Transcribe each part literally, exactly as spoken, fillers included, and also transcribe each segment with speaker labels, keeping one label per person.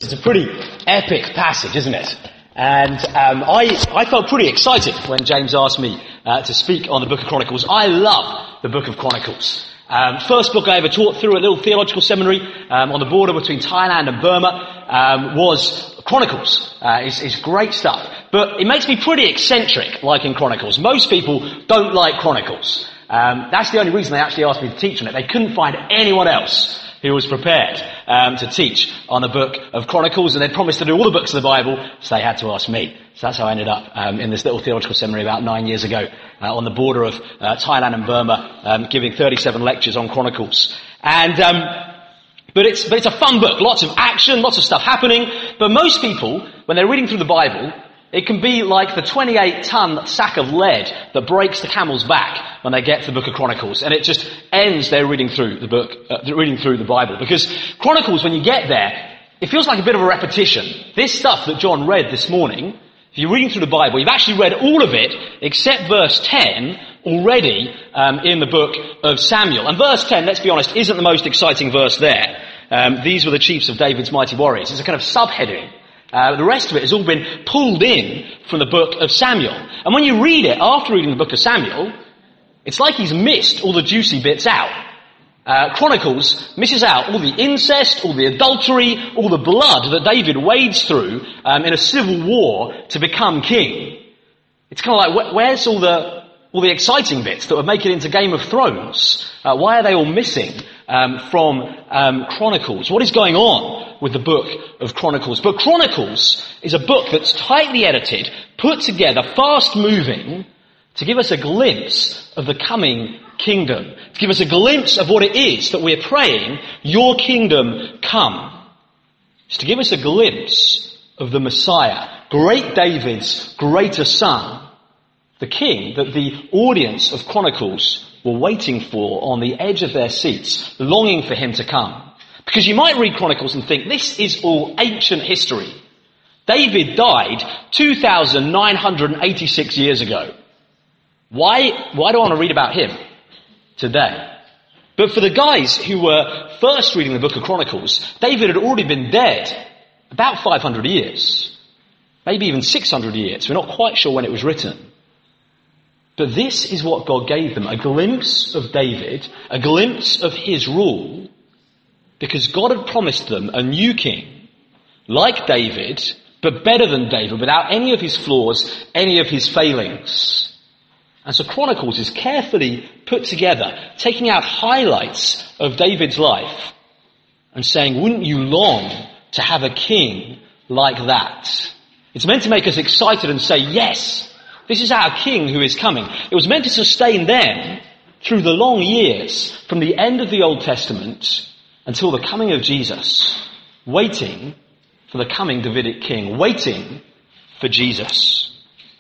Speaker 1: It's a pretty epic passage, isn't it? And um, I, I felt pretty excited when James asked me uh, to speak on the Book of Chronicles. I love the Book of Chronicles. Um, first book I ever taught through a little theological seminary um, on the border between Thailand and Burma um, was Chronicles. Uh, it's, it's great stuff. But it makes me pretty eccentric, like in Chronicles. Most people don't like Chronicles. Um, that's the only reason they actually asked me to teach on it. They couldn't find anyone else who was prepared um, to teach on the Book of Chronicles, and they'd promised to do all the books of the Bible, so they had to ask me. So that's how I ended up um, in this little theological seminary about nine years ago uh, on the border of uh, Thailand and Burma, um, giving thirty-seven lectures on Chronicles. And um, but it's but it's a fun book, lots of action, lots of stuff happening. But most people, when they're reading through the Bible, it can be like the twenty-eight ton sack of lead that breaks the camel's back when they get to the Book of Chronicles, and it just ends their reading through the book, uh, reading through the Bible. Because Chronicles, when you get there, it feels like a bit of a repetition. This stuff that John read this morning, if you're reading through the Bible, you've actually read all of it except verse ten already um, in the book of Samuel. And verse ten, let's be honest, isn't the most exciting verse there. Um, these were the chiefs of David's mighty warriors. It's a kind of subheading. Uh, the rest of it has all been pulled in from the book of Samuel. And when you read it after reading the book of Samuel, it's like he's missed all the juicy bits out. Uh, Chronicles misses out all the incest, all the adultery, all the blood that David wades through um, in a civil war to become king. It's kind of like, where's all the all the exciting bits that would make it into Game of Thrones? Uh, why are they all missing um, from um, Chronicles? What is going on with the book of Chronicles? But Chronicles is a book that's tightly edited, put together, fast-moving, to give us a glimpse of the coming kingdom, to give us a glimpse of what it is that we're praying, your kingdom come. It's to give us a glimpse of the Messiah, great David's greater son, the king that the audience of Chronicles were waiting for on the edge of their seats, longing for him to come. Because you might read Chronicles and think, this is all ancient history. David died two thousand nine hundred eighty-six years ago. Why, why do I want to read about him today? But for the guys who were first reading the book of Chronicles, David had already been dead about five hundred years. Maybe even six hundred years. We're not quite sure when it was written. But this is what God gave them, a glimpse of David, a glimpse of his rule, because God had promised them a new king, like David, but better than David, without any of his flaws, any of his failings. And so Chronicles is carefully put together, taking out highlights of David's life and saying, wouldn't you long to have a king like that? It's meant to make us excited and say, yes, this is our king who is coming. It was meant to sustain them through the long years from the end of the Old Testament until the coming of Jesus, waiting for the coming Davidic king, waiting for Jesus.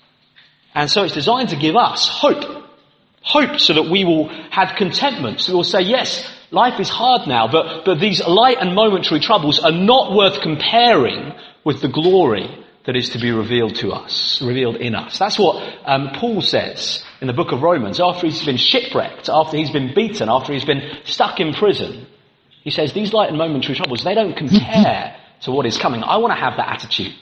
Speaker 1: And so it's designed to give us hope. Hope so that we will have contentment. So we'll say, yes, life is hard now, but, but these light and momentary troubles are not worth comparing with the glory that is to be revealed to us, revealed in us. That's what um, Paul says in the book of Romans. After he's been shipwrecked, after he's been beaten, after he's been stuck in prison, he says, these light and momentary troubles, they don't compare to what is coming. I want to have that attitude.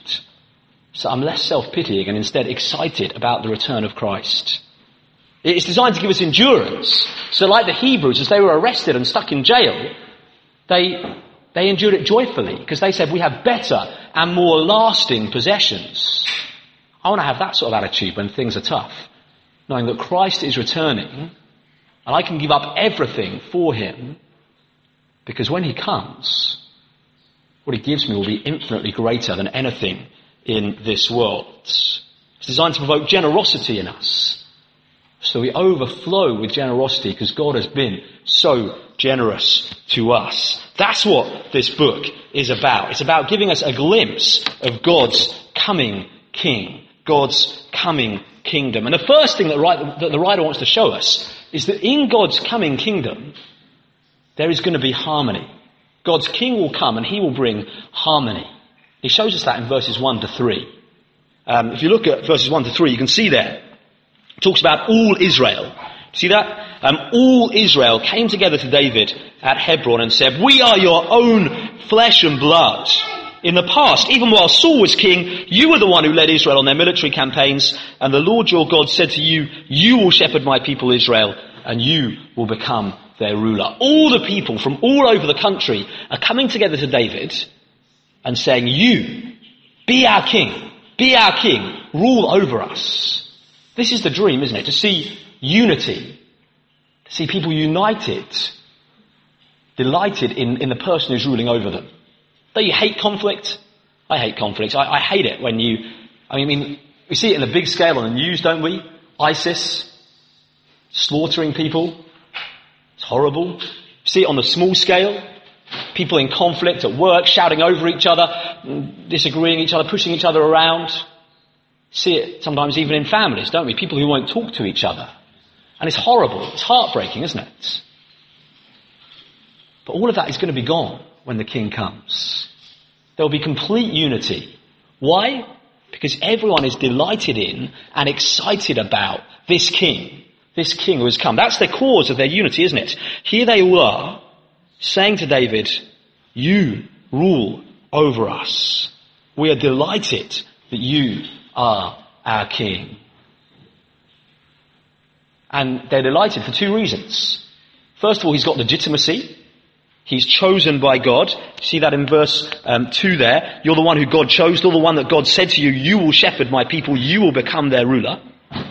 Speaker 1: So I'm less self-pitying and instead excited about the return of Christ. It's designed to give us endurance. So like the Hebrews, as they were arrested and stuck in jail, they, they endured it joyfully because they said, we have better and more lasting possessions. I want to have that sort of attitude when things are tough, knowing that Christ is returning and I can give up everything for him, because when he comes, what he gives me will be infinitely greater than anything in this world. It's designed to provoke generosity in us, so we overflow with generosity because God has been so generous to us. That's what this book is about. It's about giving us a glimpse of God's coming king, God's coming kingdom. And the first thing that the writer wants to show us is that in God's coming kingdom, there is going to be harmony. God's king will come and he will bring harmony. He shows us that in verses one to three. Um, if you look at verses one to three, you can see there, it talks about all Israel. See that? Um, all Israel came together to David at Hebron and said, we are your own flesh and blood. in the past, even while Saul was king, you were the one who led Israel on their military campaigns, and the Lord your God said to you, you will shepherd my people Israel, and you will become their ruler. All the people from all over the country are coming together to David and saying, you, be our king, be our king, rule over us. This is the dream, isn't it? To see unity, to see people united, delighted in, in the person who's ruling over them. Don't you hate conflict? I hate conflict. I, I hate it when you, I mean, we see it in a big scale on the news, don't we? ISIS, slaughtering people. It's horrible. See it on the small scale. People in conflict at work, shouting over each other, disagreeing each other, pushing each other around. See it sometimes even in families, don't we? People who won't talk to each other. And it's horrible. It's heartbreaking, isn't it? But all of that is going to be gone when the king comes. There will be complete unity. Why? Because everyone is delighted in and excited about this king. This king who has come. That's the cause of their unity, isn't it? Here they all are, saying to David, you rule over us. We are delighted that you are our king. And they're delighted for two reasons. First of all, he's got legitimacy. He's chosen by God. See that in verse um, two there. You're the one who God chose. You're the one that God said to you, you will shepherd my people. You will become their ruler. Uh,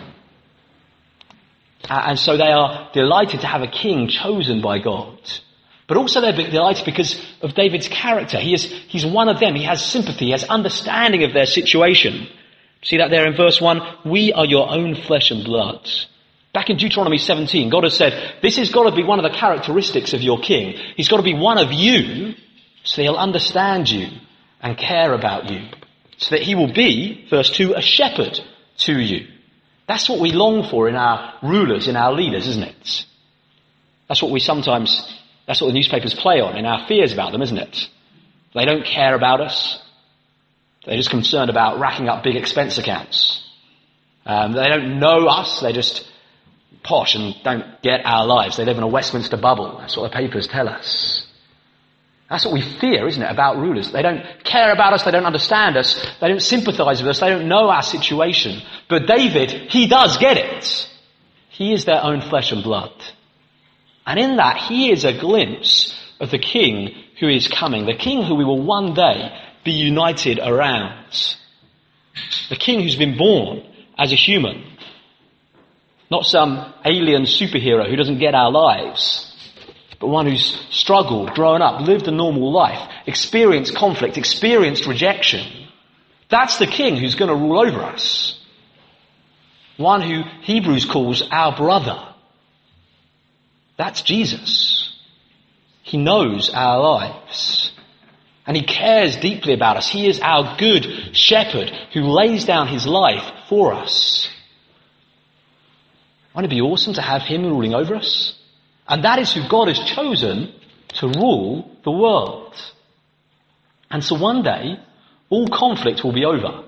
Speaker 1: and so they are delighted to have a king chosen by God. But also they're delighted because of David's character. He is, he's one of them. He has sympathy. He has understanding of their situation. See that there in verse one? We are your own flesh and blood. Back in Deuteronomy seventeen, God has said, this has got to be one of the characteristics of your king. He's got to be one of you, so he'll understand you and care about you. So that he will be, verse two, a shepherd to you. That's what we long for in our rulers, in our leaders, isn't it? That's what we sometimes, that's what the newspapers play on in our fears about them, isn't it? They don't care about us. They're just concerned about racking up big expense accounts. Um, they don't know us. They're just posh and don't get our lives. They live in a Westminster bubble. That's what the papers tell us. That's what we fear, isn't it, about rulers. They don't care about us. They don't understand us. They don't sympathize with us. They don't know our situation. But David, he does get it. He is their own flesh and blood. And in that, he is a glimpse of the king who is coming. The king who we will one day be united around. The king who's been born as a human. Not some alien superhero who doesn't get our lives. But one who's struggled, grown up, lived a normal life, experienced conflict, experienced rejection. That's the king who's going to rule over us. One who Hebrews calls our brother. That's Jesus. He knows our lives. And he cares deeply about us. He is our good shepherd who lays down his life for us. Wouldn't it be awesome to have him ruling over us? And that is who God has chosen to rule the world. And so one day, all conflict will be over.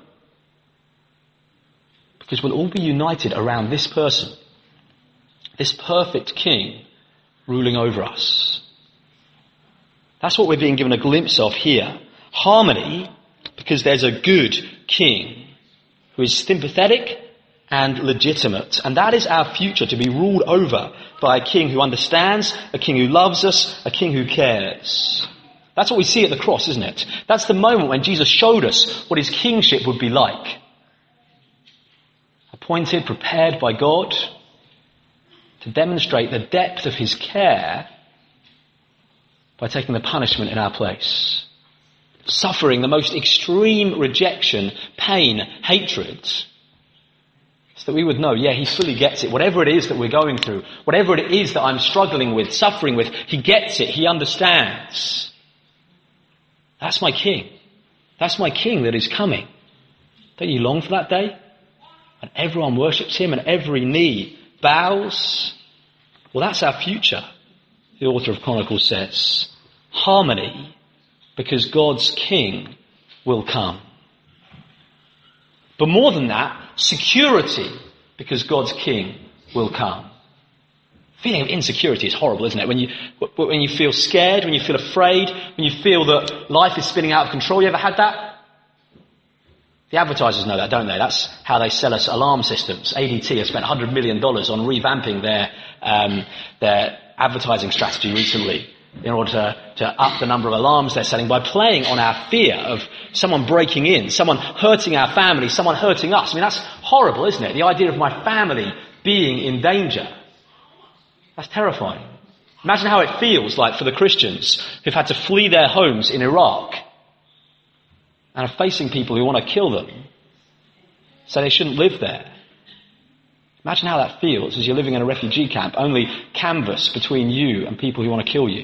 Speaker 1: Because we'll all be united around this person. This perfect king ruling over us. That's what we're being given a glimpse of here. Harmony, because there's a good king who is sympathetic and legitimate. And that is our future, to be ruled over by a king who understands, a king who loves us, a king who cares. That's what we see at the cross, isn't it? That's the moment when Jesus showed us what his kingship would be like. Appointed, prepared by God to demonstrate the depth of his care by taking the punishment in our place. Suffering the most extreme rejection, pain, hatred. So that we would know, yeah, he fully gets it. Whatever it is that we're going through, whatever it is that I'm struggling with, suffering with, he gets it, he understands. That's my king. That's my king that is coming. Don't you long for that day? And everyone worships him and every knee bows. Well, that's our future, the author of Chronicles says. Harmony, because God's king will come. But more than that, security, because God's king will come. Feeling of insecurity is horrible, isn't it? When you, when you feel scared, when you feel afraid, when you feel that life is spinning out of control. You ever had that? The advertisers know that, don't they? That's how they sell us alarm systems. A D T has spent one hundred million dollars on revamping their, um, their advertising strategy recently in order to, to up the number of alarms they're selling by playing on our fear of someone breaking in, someone hurting our family, someone hurting us. I mean, that's horrible, isn't it? The idea of my family being in danger. That's terrifying. Imagine how it feels like for the Christians who've had to flee their homes in Iraq and are facing people who want to kill them, so they shouldn't live there. Imagine how that feels as you're living in a refugee camp, only canvas between you and people who want to kill you.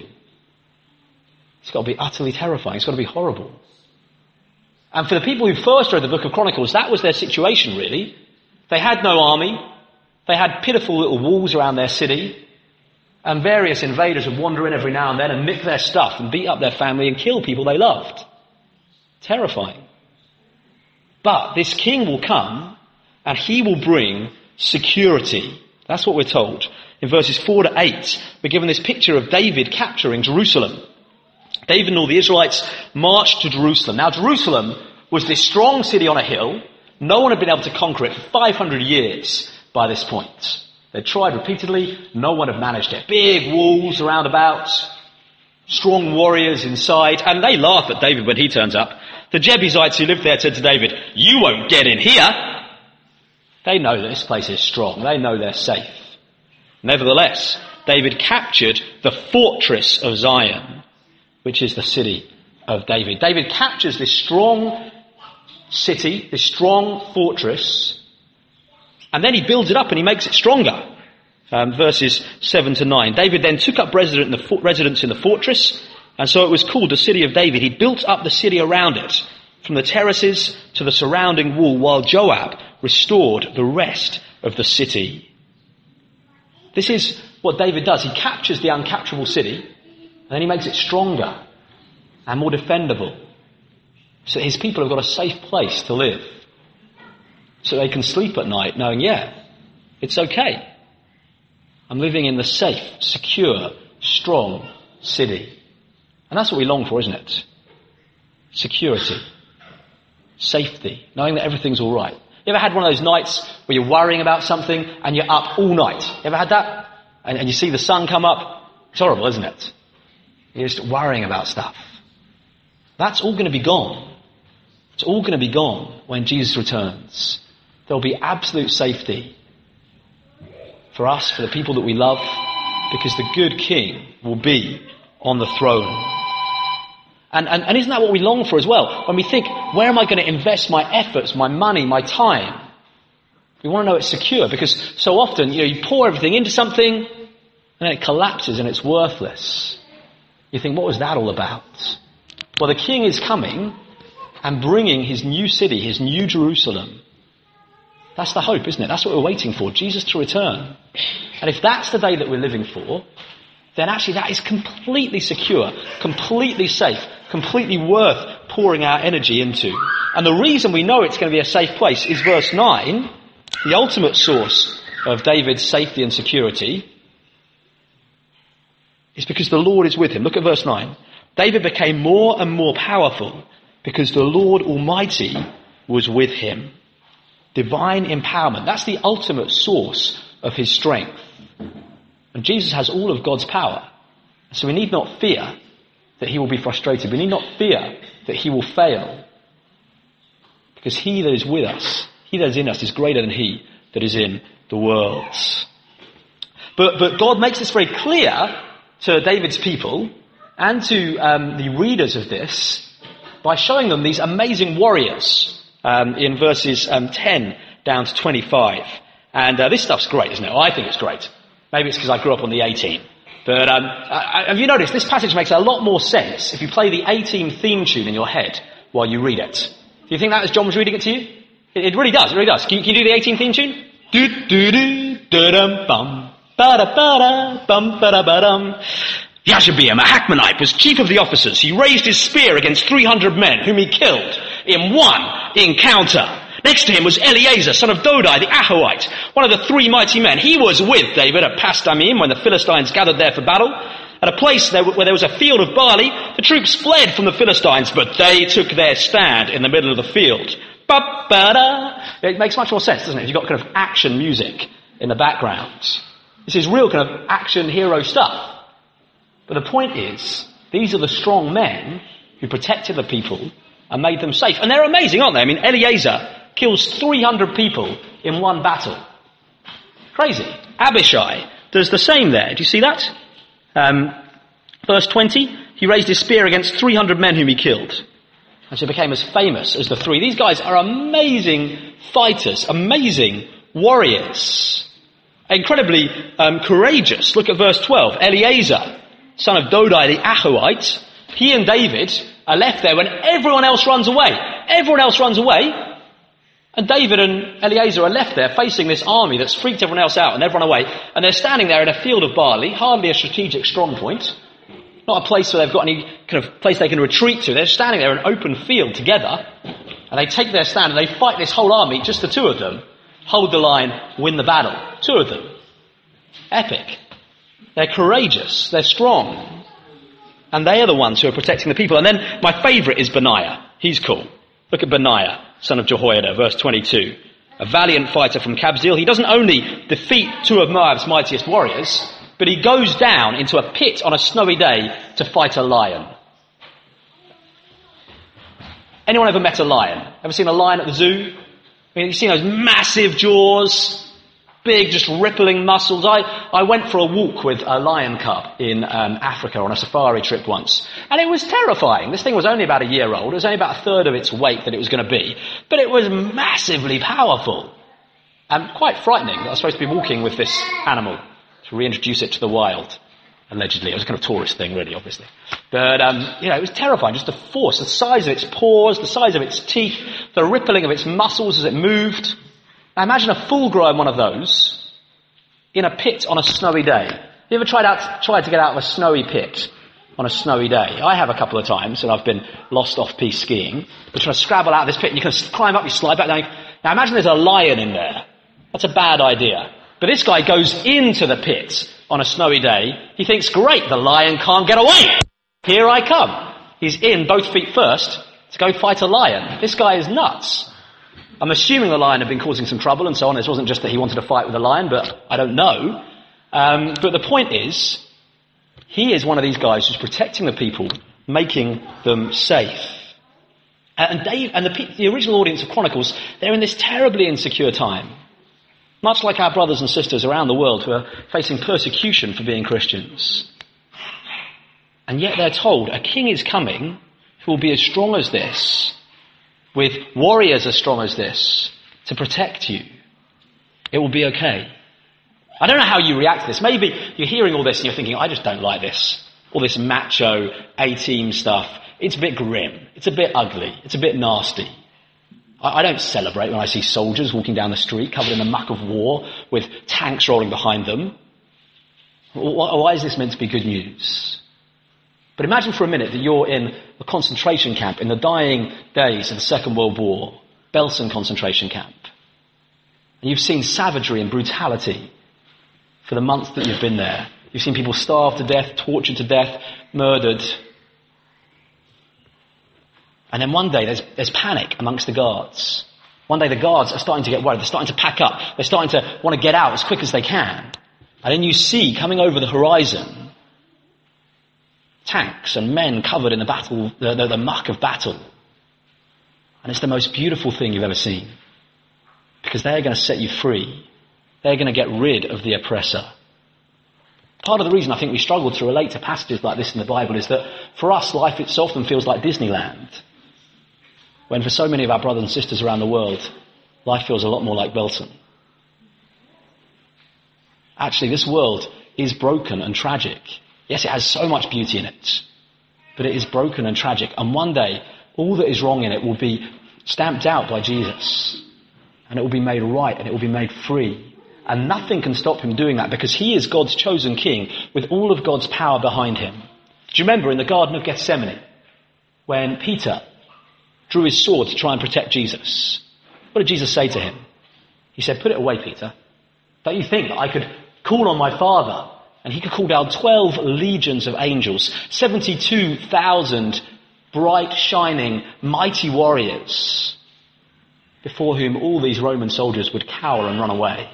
Speaker 1: It's got to be utterly terrifying. It's got to be horrible. And for the people who first read the book of Chronicles, that was their situation, really. They had no army. They had pitiful little walls around their city. And various invaders would wander in every now and then and nick their stuff and beat up their family and kill people they loved. Terrifying. But this king will come and he will bring security. That's what we're told. In verses four to eight, we're given this picture of David capturing Jerusalem. David and all the Israelites marched to Jerusalem. Now, Jerusalem was this strong city on a hill. No one had been able to conquer it for five hundred years by this point. They tried repeatedly. No one had managed it. Big walls around about. Strong warriors inside. And they laugh at David when he turns up. The Jebusites who lived there said to David, "You won't get in here." They know that this place is strong. They know they're safe. Nevertheless, David captured the fortress of Zion, which is the city of David. David captures this strong city, this strong fortress, and then he builds it up and he makes it stronger. Um, verses seven to nine. David then took up resident in the for- residence in the fortress, and so it was called the city of David. He built up the city around it, from the terraces to the surrounding wall, while Joab restored the rest of the city. This is what David does. He captures the uncapturable city, and then he makes it stronger and more defendable, so his people have got a safe place to live, so they can sleep at night knowing, yeah, it's okay. I'm living in the safe, secure, strong city. And that's what we long for, isn't it? Security. Safety. Knowing that everything's all right. You ever had one of those nights where you're worrying about something and you're up all night? You ever had that? And, and you see the sun come up? It's horrible, isn't it? You're just worrying about stuff. That's all going to be gone. It's all going to be gone when Jesus returns. There'll be absolute safety for us, for the people that we love, because the good king will be on the throne. And, and, and isn't that what we long for as well? When we think, where am I going to invest my efforts, my money, my time? We want to know it's secure, because so often, you know, you pour everything into something and then it collapses and it's worthless. You think, what was that all about? Well, the king is coming and bringing his new city, his new Jerusalem. That's the hope, isn't it? That's what we're waiting for, Jesus to return. And if that's the day that we're living for, then actually that is completely secure, completely safe, completely worth pouring our energy into. And the reason we know it's going to be a safe place is verse nine, the ultimate source of David's safety and security, is because the Lord is with him. Look at verse nine. David became more and more powerful because the Lord Almighty was with him. Divine empowerment. That's the ultimate source of his strength. And Jesus has all of God's power. So we need not fear that he will be frustrated. We need not fear that he will fail. Because he that is with us, he that is in us, is greater than he that is in the world. But, but God makes this very clear to David's people and to um, the readers of this by showing them these amazing warriors. Um, in verses um, ten down to twenty-five. And uh, this stuff's great, isn't it? Well, I think it's great. Maybe it's because I grew up on the A-Team. But um, uh, have you noticed, this passage makes a lot more sense if you play the A-Team theme tune in your head while you read it. Do you think that as John was reading it to you? It, it really does, it really does. Can you, can you do the A-Team theme tune? Do-do-do-do-dum-bum, ba-da-ba-da, bum, ba-da-ba-dum. Yashobeam, a Hakmonite, was chief of the officers. He raised his spear against three hundred men, whom he killed in one encounter. Next to him was Eleazar, son of Dodai, the Ahohite, one of the three mighty men. He was with David at Pasdamim when the Philistines gathered there for battle. At a place there where there was a field of barley, the troops fled from the Philistines, but they took their stand in the middle of the field. Ba-ba-da. It makes much more sense, doesn't it? You've got kind of action music in the background. This is real kind of action hero stuff. But the point is, these are the strong men who protected the people and made them safe. And they're amazing, aren't they? I mean, Eleazar kills three hundred people in one battle. Crazy. Abishai does the same there. Do you see that? Um, verse twenty, he raised his spear against three hundred men whom he killed. And so he became as famous as the three. These guys are amazing fighters, amazing warriors, incredibly um, courageous. Look at verse twelve. Eleazar, son of Dodai the Ahohite, he and David are left there when everyone else runs away. Everyone else runs away. And David and Eleazar are left there facing this army that's freaked everyone else out and they've run away. And they're standing there in a field of barley, hardly a strategic strong point. Not a place where they've got any kind of place they can retreat to. They're standing there in an open field together. And they take their stand and they fight this whole army, just the two of them. Hold the line, win the battle. Two of them. Epic. They're courageous. They're strong. And they are the ones who are protecting the people. And then my favourite is Benaiah. He's cool. Look at Benaiah, son of Jehoiada, verse twenty-two. A valiant fighter from Kabzeel. He doesn't only defeat two of Moab's mightiest warriors, but he goes down into a pit on a snowy day to fight a lion. Anyone ever met a lion? Ever seen a lion at the zoo? I mean, you've seen those massive jaws, big, just rippling muscles. I, I went for a walk with a lion cub in um, Africa on a safari trip once. And it was terrifying. This thing was only about a year old. It was only about a third of its weight that it was going to be. But it was massively powerful. And quite frightening that I was supposed to be walking with this animal to reintroduce it to the wild. Allegedly. It was a kind of tourist thing, really, obviously. But, um, you know, it was terrifying. Just the force, the size of its paws, the size of its teeth, the rippling of its muscles as it moved. Now imagine a full-grown one of those in a pit on a snowy day. You ever tried out, tried to get out of a snowy pit on a snowy day? I have a couple of times, and I've been lost off-piste skiing. You're trying to scrabble out of this pit, and you can climb up, you slide back down. Now imagine there's a lion in there. That's a bad idea. But this guy goes into the pit on a snowy day. He thinks, great, the lion can't get away. Here I come. He's in both feet first to go fight a lion. This guy is nuts. I'm assuming the lion had been causing some trouble and so on. This wasn't just that he wanted to fight with the lion, but I don't know. Um, but the point is, he is one of these guys who's protecting the people, making them safe. And Dave and the, the original audience of Chronicles, they're in this terribly insecure time. Much like our brothers and sisters around the world who are facing persecution for being Christians. And yet they're told a king is coming who will be as strong as this, with warriors as strong as this, to protect you. It will be okay. I don't know how you react to this. Maybe you're hearing all this and you're thinking, I just don't like this. All this macho, A-team stuff. It's a bit grim. It's a bit ugly. It's a bit nasty. I don't celebrate when I see soldiers walking down the street covered in the muck of war with tanks rolling behind them. Why is this meant to be good news? But imagine for a minute that you're in a concentration camp in the dying days of the Second World War, Belsen concentration camp. And you've seen savagery and brutality for the months that you've been there. You've seen people starved to death, tortured to death, murdered. And then one day there's, there's panic amongst the guards. One day the guards are starting to get worried. They're starting to pack up. They're starting to want to get out as quick as they can. And then you see coming over the horizon tanks and men covered in the battle, the, the, the muck of battle. And it's the most beautiful thing you've ever seen. Because they're going to set you free. They're going to get rid of the oppressor. Part of the reason I think we struggle to relate to passages like this in the Bible is that for us, life itself often feels like Disneyland. When for so many of our brothers and sisters around the world, life feels a lot more like Belsen. Actually, this world is broken and tragic. Yes, it has so much beauty in it, but it is broken and tragic. And one day, all that is wrong in it will be stamped out by Jesus. And it will be made right and it will be made free. And nothing can stop him doing that because he is God's chosen king with all of God's power behind him. Do you remember in the Garden of Gethsemane when Peter drew his sword to try and protect Jesus? What did Jesus say to him? He said, put it away, Peter. Don't you think that I could call on my Father and he could call down twelve legions of angels, seventy-two thousand bright, shining, mighty warriors before whom all these Roman soldiers would cower and run away?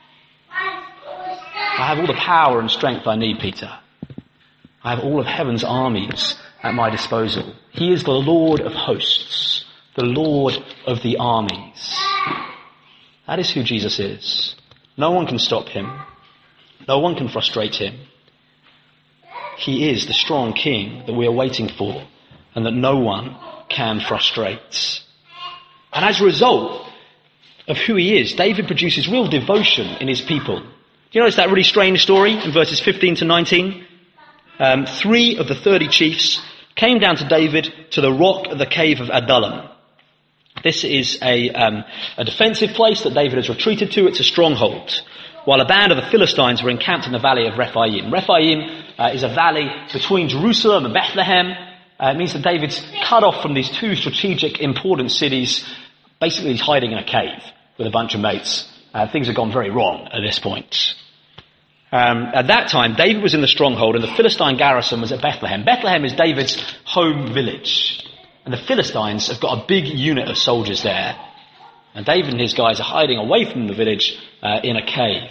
Speaker 1: I have all the power and strength I need, Peter. I have all of heaven's armies at my disposal. He is the Lord of hosts, the Lord of the armies. That is who Jesus is. No one can stop him. No one can frustrate him. He is the strong king that we are waiting for and that no one can frustrate. And as a result of who he is, David produces real devotion in his people. Do you notice that really strange story in verses fifteen to nineteen? Um, three of the thirty chiefs came down to David to the rock of the cave of Adullam. This is a, um, a defensive place that David has retreated to. It's a stronghold. While a band of the Philistines were encamped in the valley of Rephaim. Rephaim uh, is a valley between Jerusalem and Bethlehem. Uh, it means that David's cut off from these two strategic, important cities. Basically, he's hiding in a cave with a bunch of mates. Uh, things have gone very wrong at this point. Um, at that time, David was in the stronghold and the Philistine garrison was at Bethlehem. Bethlehem is David's home village. And the Philistines have got a big unit of soldiers there. And David and his guys are hiding away from the village uh, in a cave.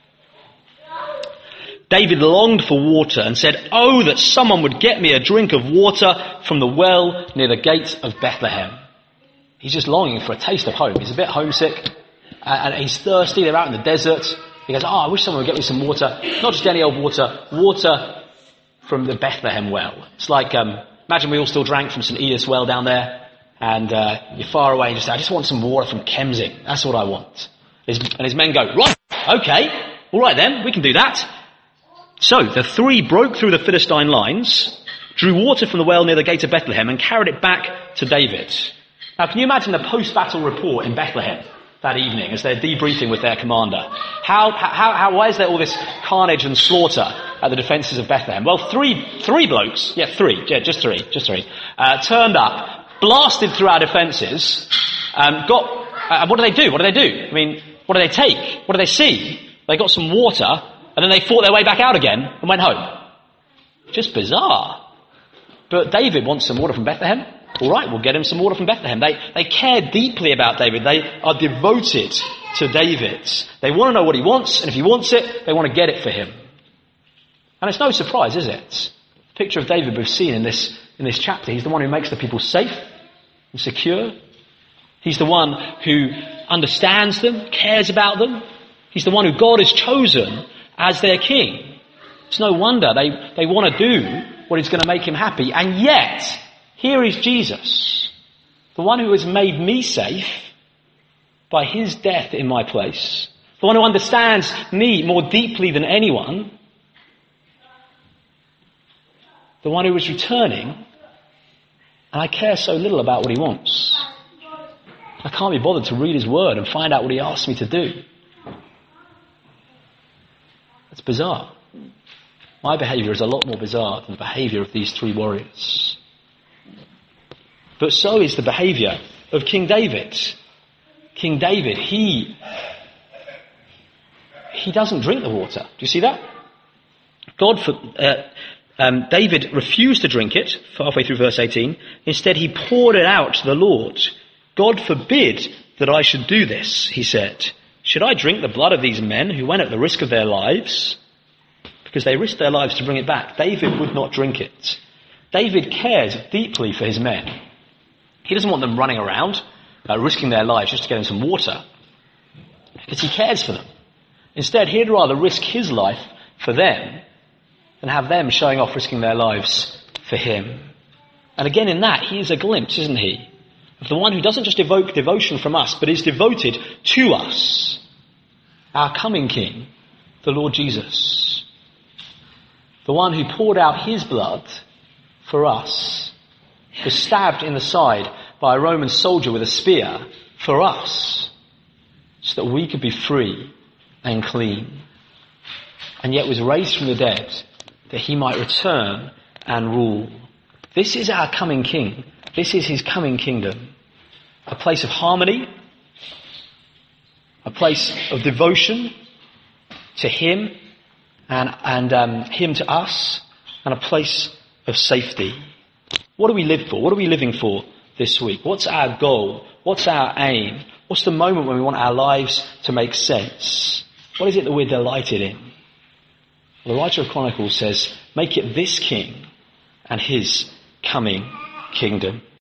Speaker 1: David longed for water and said, "Oh, that someone would get me a drink of water from the well near the gate of Bethlehem." He's just longing for a taste of home. He's a bit homesick uh, and he's thirsty. They're out in the desert. He goes, "Oh, I wish someone would get me some water. Not just any old water, water from the Bethlehem well." It's like, um, imagine we all still drank from Saint Edith's well down there. And uh, you're far away and you say, "I just want some water from Kemsing. That's what I want." His, and his men go, "Right, okay, all right then, we can do that." So the three broke through the Philistine lines, drew water from the well near the gate of Bethlehem and carried it back to David. Now can you imagine the post-battle report in Bethlehem that evening as they're debriefing with their commander? How, how, how, why is there all this carnage and slaughter at the defences of Bethlehem? Well, three, three blokes, yeah, three, yeah, just three, just three, uh, turned up, blasted through our defences, um, got, uh, what do they do? What do they do? I mean, what do they take? What do they see? They got some water, and then they fought their way back out again and went home. Just bizarre. But David wants some water from Bethlehem. All right, we'll get him some water from Bethlehem. They, they care deeply about David. They are devoted to David. They want to know what he wants, and if he wants it, they want to get it for him. And it's no surprise, is it? The picture of David we've seen in this In this chapter, he's the one who makes the people safe and secure. He's the one who understands them, cares about them. He's the one who God has chosen as their king. It's no wonder they, they want to do what is going to make him happy. And yet, here is Jesus, the one who has made me safe by his death in my place, the one who understands me more deeply than anyone, the one who is returning. And I care so little about what he wants. I can't be bothered to read his word and find out what he asks me to do. It's bizarre. My behaviour is a lot more bizarre than the behaviour of these three warriors. But so is the behaviour of King David. King David, he, he doesn't drink the water. Do you see that? God for... Uh, Um, David refused to drink it, halfway through verse eighteen. Instead, he poured it out to the Lord. "God forbid that I should do this," he said. "Should I drink the blood of these men who went at the risk of their lives?" Because they risked their lives to bring it back. David would not drink it. David cares deeply for his men. He doesn't want them running around, uh, risking their lives just to get him some water. Because he cares for them. Instead, he'd rather risk his life for them and have them showing off risking their lives for him. And again in that, he is a glimpse, isn't he, of the one who doesn't just evoke devotion from us, but is devoted to us, our coming King, the Lord Jesus. The one who poured out his blood for us, was stabbed in the side by a Roman soldier with a spear for us, so that we could be free and clean, and yet was raised from the dead, that he might return and rule. This is our coming King. This is his coming kingdom. A place of harmony, a place of devotion to him and, and um, him to us, and a place of safety. What do we live for? What are we living for this week? What's our goal? What's our aim? What's the moment when we want our lives to make sense? What is it that we're delighted in? Well, the writer of Chronicles says, make it this king and his coming kingdom.